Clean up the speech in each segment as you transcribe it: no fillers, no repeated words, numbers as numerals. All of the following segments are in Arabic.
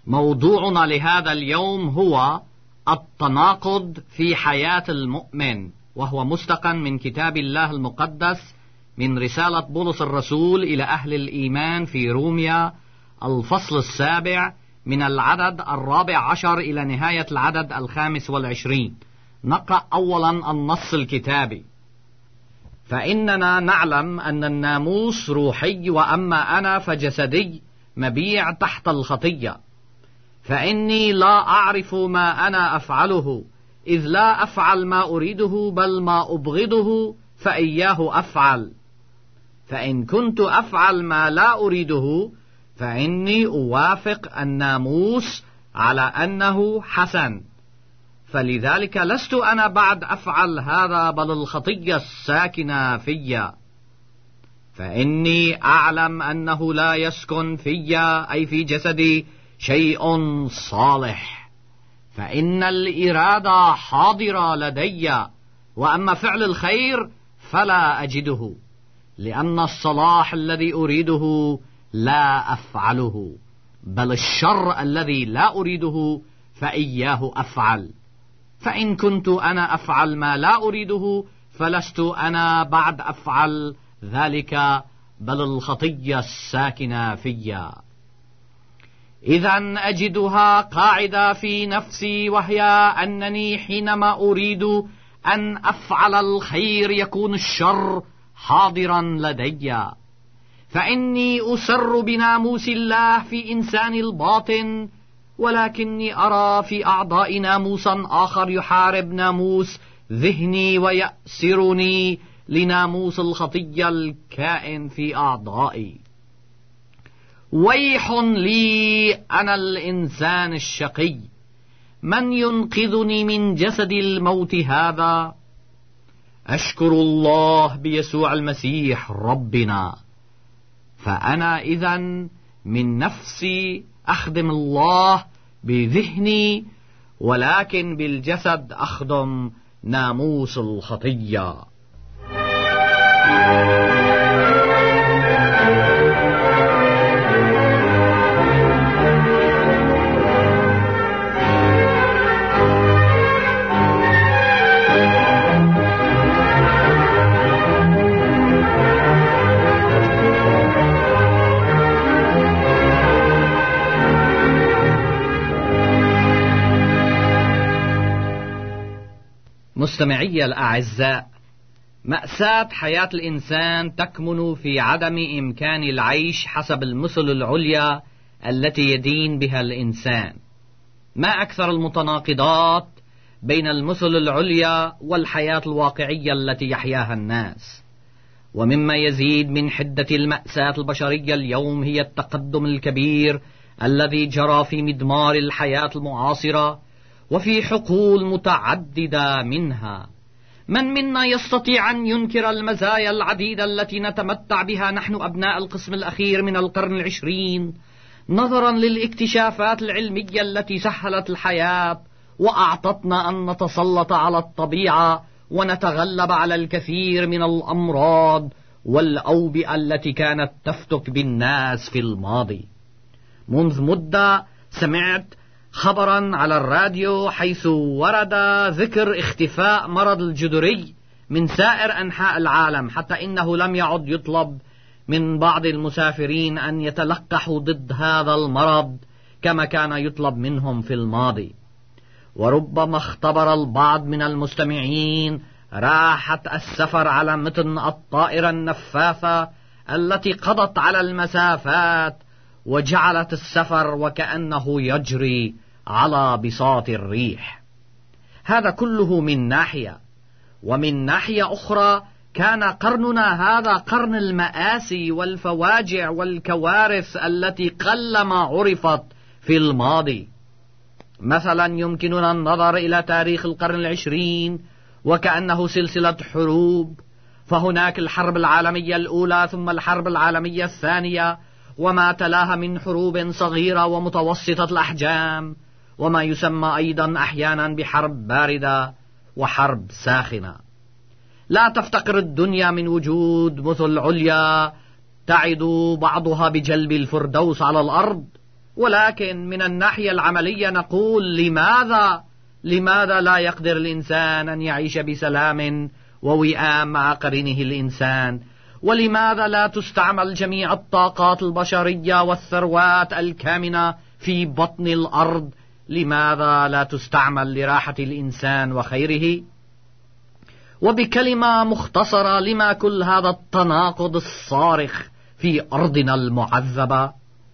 موضوعنا لهذا اليوم هو التناقض في حياة المؤمن، وهو مستقى من كتاب الله المقدس من رسالة بولس الرسول إلى أهل الإيمان في روميا الفصل 7 من العدد 14 إلى نهاية العدد 25. نقرأ أولا النص الكتابي: فإننا نعلم أن الناموس روحي، وأما أنا فجسدي مبيع تحت الخطية. فإني لا أعرف ما أنا أفعله، إذ لا أفعل ما أريده بل ما أبغضه فإياه أفعل. فإن كنت أفعل ما لا أريده فإني أوافق الناموس على أنه حسن. فلذلك لست أنا بعد أفعل هذا بل الخطية الساكنة في. فإني أعلم أنه لا يسكن في، أي في جسدي، شيء صالح. فإن الإرادة حاضرة لدي، وأما فعل الخير فلا أجده، لأن الصلاح الذي أريده لا أفعله، بل الشر الذي لا أريده فإياه أفعل. فإن كنت أنا أفعل ما لا أريده فلست أنا بعد أفعل ذلك بل الخطية الساكنة في. إذن أجدها قاعدة في نفسي، وهي أنني حينما أريد أن أفعل الخير يكون الشر حاضرا لدي. فإني أسر بناموس الله في إنسان الباطن، ولكني أرى في أعضاء ناموسا آخر يحارب ناموس ذهني ويأسرني لناموس الخطية الكائن في أعضائي. ويح لي أنا الإنسان الشقي، من ينقذني من جسد الموت هذا؟ أشكر الله بيسوع المسيح ربنا. فأنا إذن من نفسي أخدم الله بذهني، ولكن بالجسد أخدم ناموس الخطية. مستمعي الأعزاء، مأساة حياة الإنسان تكمن في عدم إمكان العيش حسب المثل العليا التي يدين بها الإنسان. ما أكثر المتناقضات بين المثل العليا والحياة الواقعية التي يحياها الناس. ومما يزيد من حدة المأساة البشرية اليوم هي التقدم الكبير الذي جرى في مدمار الحياة المعاصرة وفي حقول متعددة منها. من منا يستطيع أن ينكر المزايا العديدة التي نتمتع بها نحن أبناء القسم الأخير من القرن 20، نظرا للاكتشافات العلمية التي سهلت الحياة وأعطتنا أن نتسلط على الطبيعة ونتغلب على الكثير من الأمراض والأوبئة التي كانت تفتك بالناس في الماضي. منذ مدة سمعت خبرا على الراديو حيث ورد ذكر اختفاء مرض الجدري من سائر أنحاء العالم، حتى إنه لم يعد يطلب من بعض المسافرين أن يتلقحوا ضد هذا المرض كما كان يطلب منهم في الماضي. وربما اختبر البعض من المستمعين راحة السفر على متن الطائرة النفاثة التي قضت على المسافات وجعلت السفر وكأنه يجري على بساط الريح. هذا كله من ناحية، ومن ناحية أخرى كان قرننا هذا قرن المآسي والفواجع والكوارث التي قلما عرفت في الماضي. مثلا يمكننا النظر إلى تاريخ القرن 20 وكأنه سلسلة حروب، فهناك الحرب العالمية الأولى ثم الحرب العالمية الثانية وما تلاها من حروب صغيرة ومتوسطة الأحجام، وما يسمى أيضا أحيانا بحرب باردة وحرب ساخنة. لا تفتقر الدنيا من وجود مثل عليا تعد بعضها بجلب الفردوس على الأرض، ولكن من الناحية العملية نقول لماذا لا يقدر الإنسان أن يعيش بسلام ووئام مع قرينه الإنسان؟ ولماذا لا تستعمل جميع الطاقات البشرية والثروات الكامنة في بطن الأرض؟ لماذا لا تستعمل لراحة الإنسان وخيره؟ وبكلمة مختصرة، لما كل هذا التناقض الصارخ في أرضنا المعذبة؟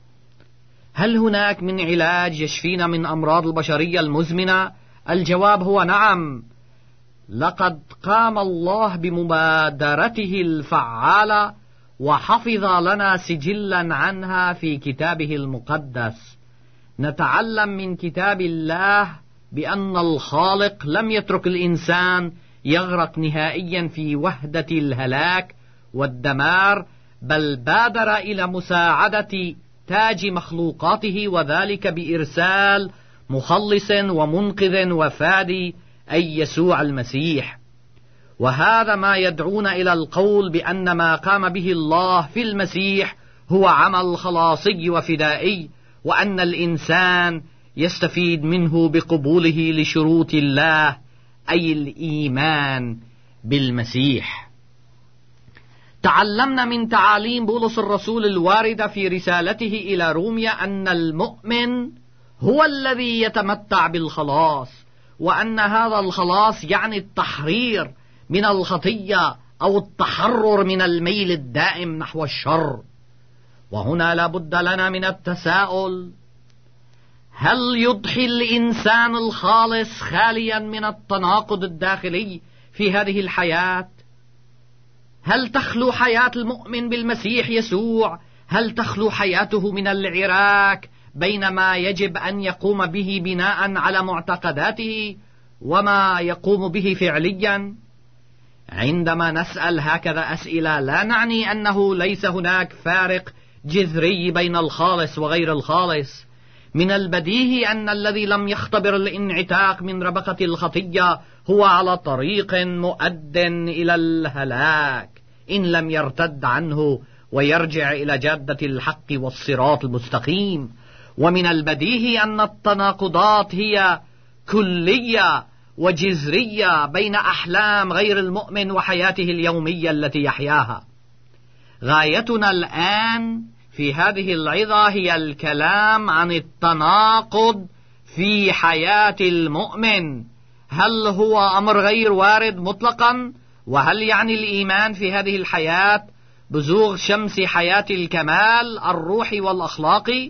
هل هناك من علاج يشفينا من أمراض البشرية المزمنة؟ الجواب هو نعم. لقد قام الله بمبادرته الفعالة وحفظ لنا سجلا عنها في كتابه المقدس. نتعلم من كتاب الله بأن الخالق لم يترك الإنسان يغرق نهائيا في وهدة الهلاك والدمار، بل بادر إلى مساعدة تاج مخلوقاته، وذلك بإرسال مخلص ومنقذ وفادي، أي يسوع المسيح. وهذا ما يدعونا إلى القول بأن ما قام به الله في المسيح هو عمل خلاصي وفدائي، وأن الإنسان يستفيد منه بقبوله لشروط الله، أي الإيمان بالمسيح. تعلمنا من تعاليم بولس الرسول الواردة في رسالته إلى روميا أن المؤمن هو الذي يتمتع بالخلاص، وأن هذا الخلاص يعني التحرير من الخطية أو التحرر من الميل الدائم نحو الشر. وهنا لا بد لنا من التساؤل: هل يضحي الإنسان الخالص خاليا من التناقض الداخلي في هذه الحياة؟ هل تخلو حياة المؤمن بالمسيح يسوع؟ هل تخلو حياته من العراك بين ما يجب أن يقوم به بناء على معتقداته وما يقوم به فعليا؟ عندما نسأل هكذا أسئلة لا نعني أنه ليس هناك فارق جذري بين الخالص وغير الخالص. من البديهي أن الذي لم يختبر الانعتاق من ربقة الخطية هو على طريق مؤد إلى الهلاك إن لم يرتد عنه ويرجع إلى جادة الحق والصراط المستقيم. ومن البديهي أن التناقضات هي كلية وجذرية بين أحلام غير المؤمن وحياته اليومية التي يحياها. غايتنا الآن في هذه العظة هي الكلام عن التناقض في حياة المؤمن. هل هو أمر غير وارد مطلقا؟ وهل يعني الإيمان في هذه الحياة بزوغ شمس حياة الكمال الروحي والأخلاقي؟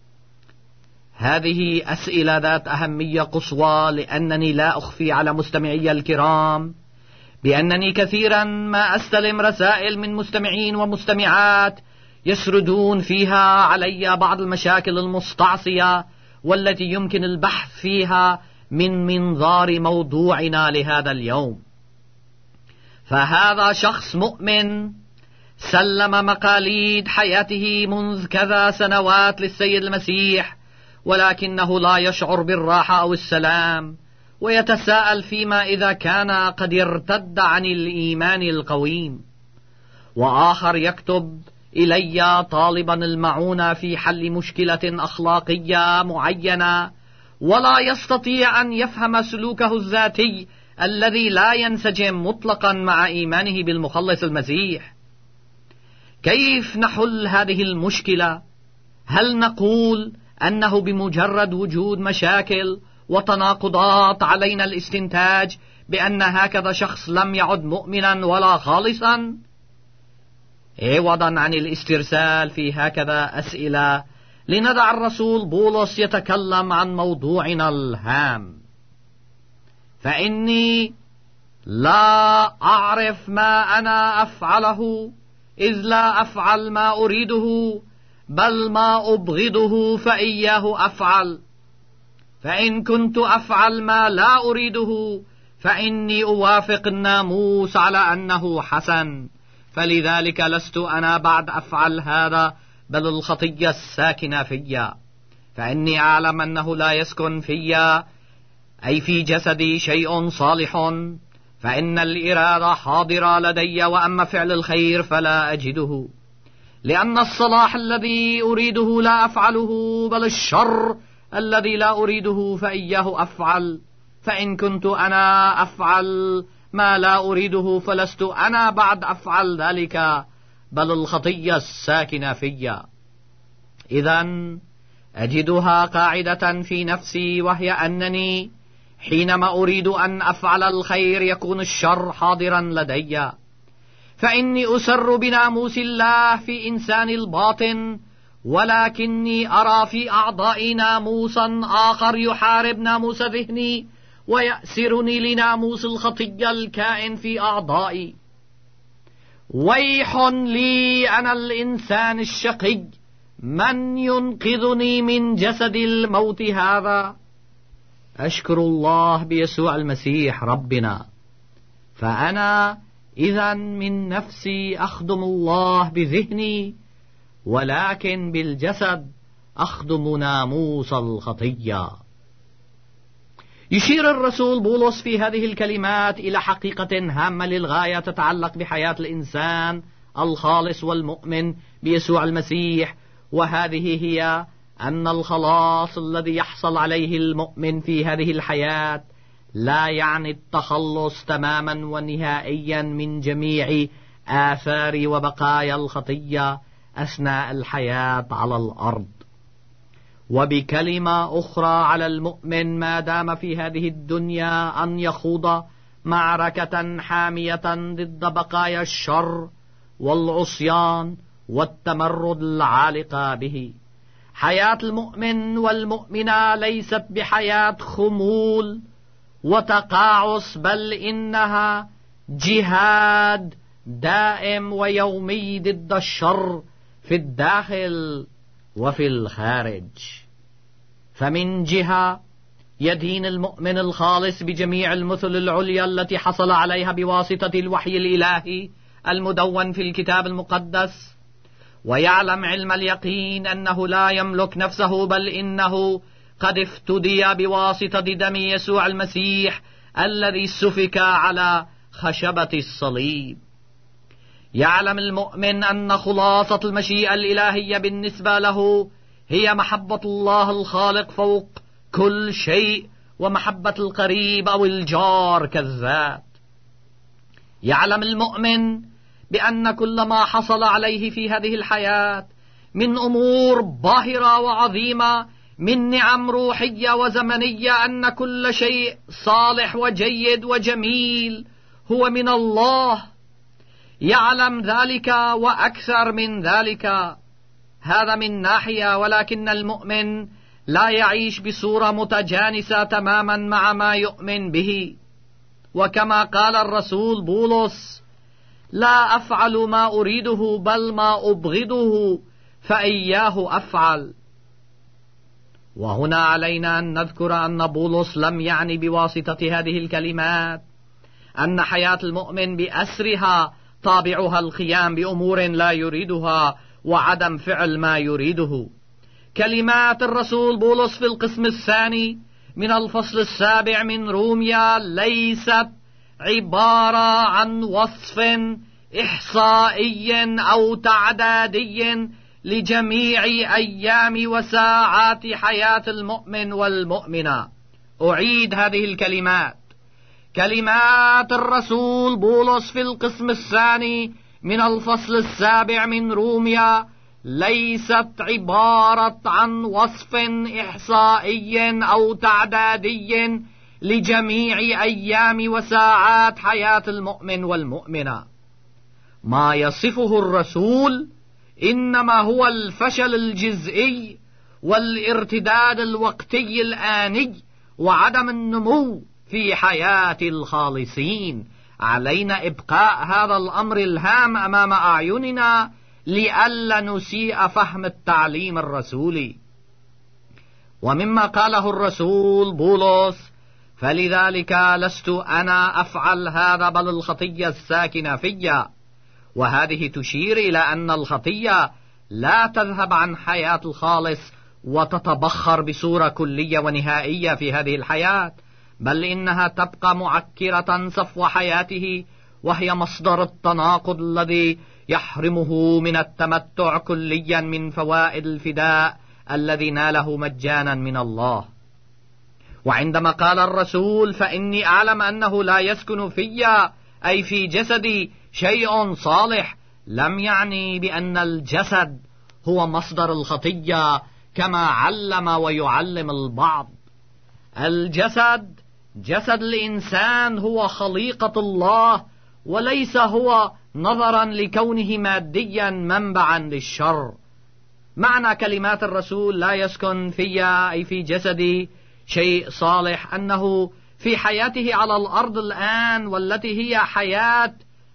هذه أسئلة ذات أهمية قصوى، لأنني لا أخفي على مستمعي الكرام بأنني كثيرا ما أستلم رسائل من مستمعين ومستمعات يسردون فيها علي بعض المشاكل المستعصية والتي يمكن البحث فيها من منظار موضوعنا لهذا اليوم. فهذا شخص مؤمن سلم مقاليد حياته منذ كذا سنوات للسيد المسيح، ولكنه لا يشعر بالراحة أو السلام، ويتساءل فيما إذا كان قد ارتد عن الإيمان القويم. وآخر يكتب إلي طالبا المعونة في حل مشكلة أخلاقية معينة، ولا يستطيع أن يفهم سلوكه الذاتي الذي لا ينسجم مطلقا مع إيمانه بالمخلص المسيح. كيف نحل هذه المشكلة؟ هل نقول أنه بمجرد وجود مشاكل وتناقضات علينا الاستنتاج بأن هكذا شخص لم يعد مؤمنا ولا خالصا؟ عوضا عن الاسترسال في هكذا أسئلة، لندع الرسول بولس يتكلم عن موضوعنا الهام. فإني لا أعرف ما أنا أفعله، إذ لا أفعل ما أريده بل ما أبغضه فإياه أفعل. فإن كنت أفعل ما لا أريده فإني أوافق الناموس على أنه حسن، فلذلك لست أنا بعد أفعل هذا بل الخطية الساكنة فيا. فإني أعلم أنه لا يسكن فيا أي في جسدي شيء صالح، فإن الإرادة حاضرة لدي، وأما فعل الخير فلا أجده. لأن الصلاح الذي أريده لا أفعله، بل الشر الذي لا أريده فإياه أفعل. فإن كنت أنا أفعل ما لا أريده فلست أنا بعد أفعل ذلك، بل الخطية الساكنة في. إذن أجدها قاعدة في نفسي، وهي أنني حينما أريد أن أفعل الخير يكون الشر حاضرا لدي، فإني أسر بناموس الله في إنسان الباطن، ولكني أرى في أعضائي ناموسا آخر يحارب ناموس ذهني ويأسرني لناموس الخطية الكائن في أعضائي. ويح لي أنا الإنسان الشقي، من ينقذني من جسد الموت هذا؟ أشكر الله بيسوع المسيح ربنا. فأنا إذن من نفسي أخدم الله بذهني، ولكن بالجسد أخدم ناموس الخطية. يشير الرسول بولس في هذه الكلمات إلى حقيقة هامة للغاية تتعلق بحياة الإنسان الخالص والمؤمن بيسوع المسيح، وهذه هي أن الخلاص الذي يحصل عليه المؤمن في هذه الحياة لا يعني التخلص تماما ونهائيا من جميع آثار وبقايا الخطية أثناء الحياة على الأرض. وبكلمة أخرى على المؤمن ما دام في هذه الدنيا أن يخوض معركة حامية ضد بقايا الشر والعصيان والتمرد العالقة به. حياة المؤمن والمؤمنة ليست بحياة خمول وتقاعس، بل إنها جهاد دائم ويومي ضد الشر في الداخل وفي الخارج. فمن جهة يدين المؤمن الخالص بجميع المثل العليا التي حصل عليها بواسطة الوحي الإلهي المدون في الكتاب المقدس، ويعلم علم اليقين أنه لا يملك نفسه، بل إنه قد افتدي بواسطة دم يسوع المسيح الذي سفك على خشبة الصليب. يعلم المؤمن أن خلاصة المشيئة الإلهية بالنسبة له هي محبة الله الخالق فوق كل شيء، ومحبة القريب أو الجار كالذات. يعلم المؤمن بأن كل ما حصل عليه في هذه الحياة من أمور باهرة وعظيمة، من نعم روحية وزمنية، أن كل شيء صالح وجيد وجميل هو من الله. يعلم ذلك وأكثر من ذلك. هذا من ناحية، ولكن المؤمن لا يعيش بصورة متجانسة تماما مع ما يؤمن به. وكما قال الرسول بولس: لا أفعل ما أريده بل ما أبغضه فإياه أفعل. وهنا علينا أن نذكر أن بولس لم يعني بواسطة هذه الكلمات أن حياة المؤمن بأسرها طابعها القيام بأمور لا يريدها وعدم فعل ما يريده. كلمات الرسول بولس في القسم الثاني من الفصل 7 من روميا ليست عبارة عن وصف إحصائي أو تعدادي لجميع أيام وساعات حياة المؤمن والمؤمنة. أعيد هذه الكلمات. كلمات الرسول بولس في القسم الثاني من الفصل 7 من روميا ليست عبارة عن وصف إحصائي أو تعدادي لجميع أيام وساعات حياة المؤمن والمؤمنة. ما يصفه الرسول إنما هو الفشل الجزئي والارتداد الوقتي الآني وعدم النمو في حياة الخالصين. علينا إبقاء هذا الأمر الهام أمام أعيننا لئلا نسيء فهم التعليم الرسولي. ومما قاله الرسول بولس: فلذلك لست أنا أفعل هذا بل الخطية الساكنة في. وهذه تشير إلى أن الخطية لا تذهب عن حياة الخالص وتتبخر بصورة كلية ونهائية في هذه الحياة، بل إنها تبقى معكرة صفو حياته وهي مصدر التناقض الذي يحرمه من التمتع كليا من فوائد الفداء الذي ناله مجانا من الله. وعندما قال الرسول فإني أعلم أنه لا يسكن في أي في جسدي شيء صالح، لم يعني بأن الجسد هو مصدر الخطية كما علم ويعلم البعض. الجسد، جسد الإنسان، هو خليقة الله، وليس هو نظرا لكونه ماديا منبعا للشر. معنى كلمات الرسول لا يسكن في أي في جسدي شيء صالح أنه في حياته على الأرض الآن، والتي هي حياة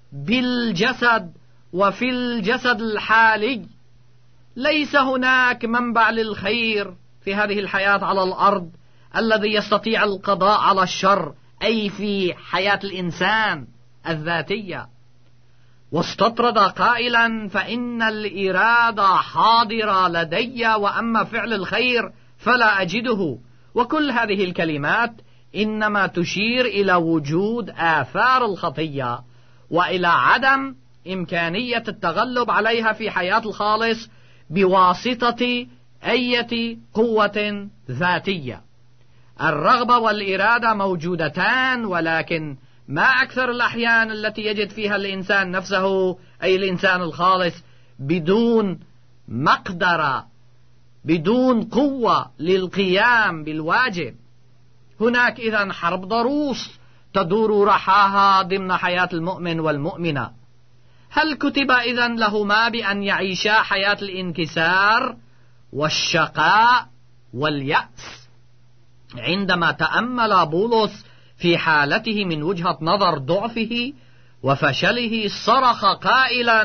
بالجسد وفي الجسد الحالي، ليس هناك منبع للخير في هذه الحياة على الأرض الذي يستطيع القضاء على الشر، أي في حياة الإنسان الذاتية. واستطرد قائلا فإن الإرادة حاضرة لدي، وأما فعل الخير فلا أجده. وكل هذه الكلمات إنما تشير إلى وجود آثار الخطية وإلى عدم إمكانية التغلب عليها في حياة الخالص بواسطة أي قوة ذاتية. الرغبة والإرادة موجودتان، ولكن ما أكثر الأحيان التي يجد فيها الإنسان نفسه، أي الإنسان الخالص، بدون مقدرة، بدون قوة للقيام بالواجب. هناك إذن حرب ضروس تدور رحاها ضمن حياة المؤمن والمؤمنة. هل كتب إذن لهما بأن يعيشا حياة الانكسار والشقاء واليأس؟ عندما تأمل بولس في حالته من وجهة نظر ضعفه وفشله، صرخ قائلا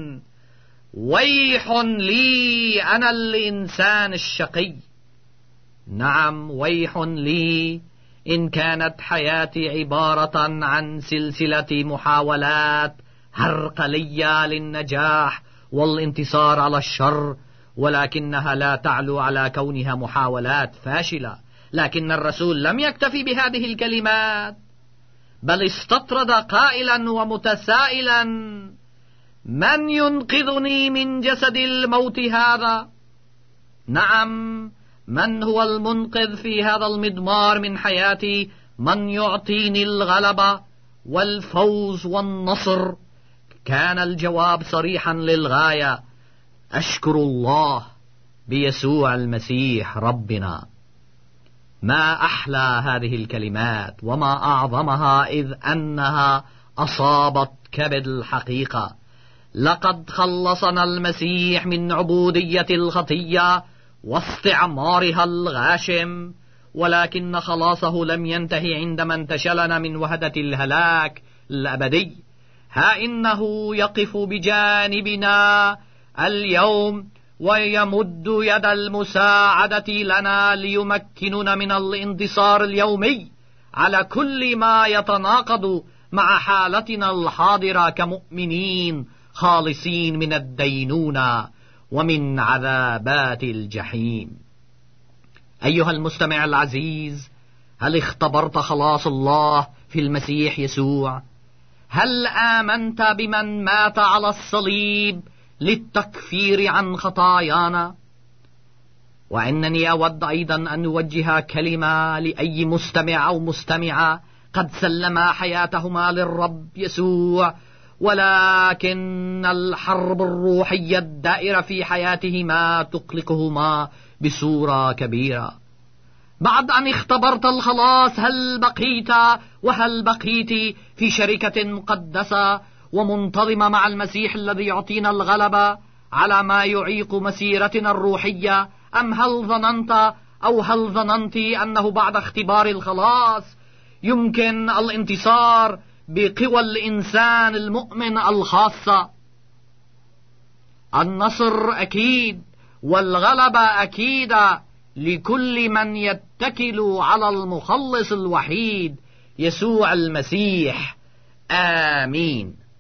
ويح لي أنا الإنسان الشقي. نعم، ويح لي إن كانت حياتي عبارة عن سلسلة محاولات هرقلية للنجاح والانتصار على الشر، ولكنها لا تعلو على كونها محاولات فاشلة. لكن الرسول لم يكتفي بهذه الكلمات، بل استطرد قائلا ومتسائلا من ينقذني من جسد الموت هذا؟ نعم، من هو المنقذ في هذا المضمار من حياتي؟ من يعطيني الغلبة والفوز والنصر؟ كان الجواب صريحا للغاية: أشكر الله بيسوع المسيح ربنا. ما أحلى هذه الكلمات وما أعظمها، إذ أنها أصابت كبد الحقيقة. لقد خلصنا المسيح من عبودية الخطية واستعمارها الغاشم، ولكن خلاصه لم ينتهي عندما انتشلنا من وهدة الهلاك الأبدي. ها إنه يقف بجانبنا اليوم ويمد يد المساعدة لنا ليمكننا من الانتصار اليومي على كل ما يتناقض مع حالتنا الحاضرة كمؤمنين خالصين من الدينونة ومن عذابات الجحيم. أيها المستمع العزيز، هل اختبرت خلاص الله في المسيح يسوع؟ هل آمنت بمن مات على الصليب للتكفير عن خطايانا؟ وإنني أود أيضا أن أوجه كلمة لأي مستمع أو مستمعة قد سلما حياتهما للرب يسوع، ولكن الحرب الروحية الدائرة في حياتهما تقلقهما بصورة كبيرة. بعد أن اختبرت الخلاص، هل بقيت في شركة مقدسة ومنتظمة مع المسيح الذي يعطينا الغلبة على ما يعيق مسيرتنا الروحية؟ أم هل ظننت أنه بعد اختبار الخلاص يمكن الانتصار بقوى الإنسان المؤمن الخاصة؟ النصر أكيد والغلبة أكيدة لكل من يتكل على المخلص الوحيد يسوع المسيح. آمين.